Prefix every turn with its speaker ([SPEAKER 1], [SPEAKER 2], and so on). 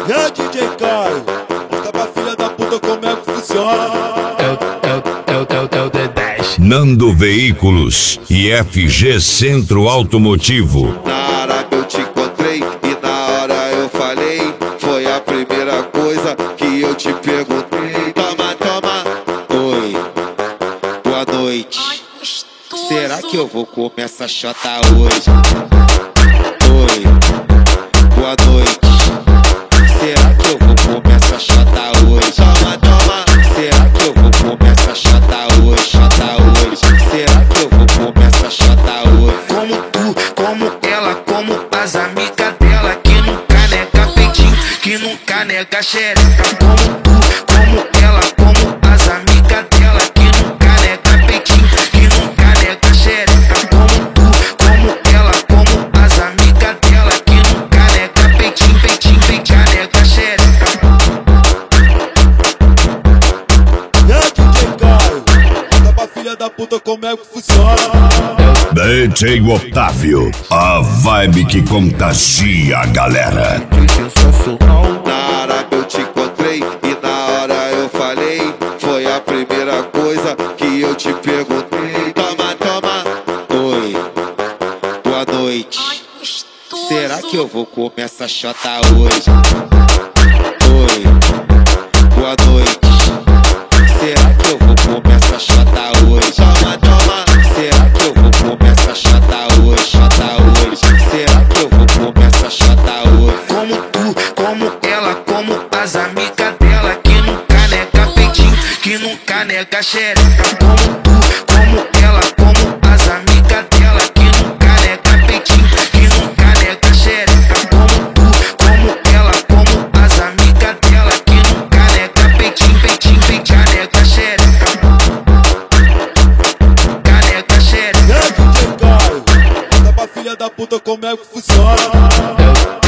[SPEAKER 1] E aí, DJ Caio, conta pra filha da puta como é que funciona.
[SPEAKER 2] É o D10.
[SPEAKER 3] Nando Veículos e FG Centro Automotivo.
[SPEAKER 4] Na hora que eu te encontrei e na hora eu falei, foi a primeira coisa que eu te perguntei. Toma, toma, oi, boa noite. Será que eu vou comer essa chota hoje? Oi, boa noite. Será que eu vou comer essa chota hoje? Toma, toma. Será que eu vou comer essa chota hoje? Chota hoje. Será que eu vou comer essa chota hoje?
[SPEAKER 5] Como tu, como ela, como as amigas dela, que nunca nega peitinho, que nunca nega xereca. Como tu, como ela, como as amigas dela, que nunca nega peitinho, que nunca nega xereca. Como tu, como ela, como as amigas dela, que nunca nega peitinho, peitinho, peitinho, nega xereca.
[SPEAKER 1] E aí, DJ Caio, conta pra filha da puta como é que funciona.
[SPEAKER 3] DJ Otávio, a vibe que contagia a galera.
[SPEAKER 4] Na hora que eu te encontrei e na hora eu falei, foi a primeira coisa que eu te perguntei. Toma, toma, oi, boa noite. Será que eu vou comer essa chota hoje? Oi, boa noite. Será que eu vou comer essa chota hoje? Toma, toma. Será que eu vou comer essa chota hoje? Chota hoje. Será que eu vou comer essa chota hoje?
[SPEAKER 5] Como tu, como ela, como as amigas dela, que nunca nega peitinho, que nunca nega xereca. Como tu, como ela, como as amigas dela, que nunca nega peitinho, que nunca nega xereca. Como tu, como ela, como as amigas dela, que nunca nega peitinho, peitinho, peitinho, nega xereca. Nega xereca.
[SPEAKER 1] E aí, DJ Caio, conta pra filha da puta como é que funciona.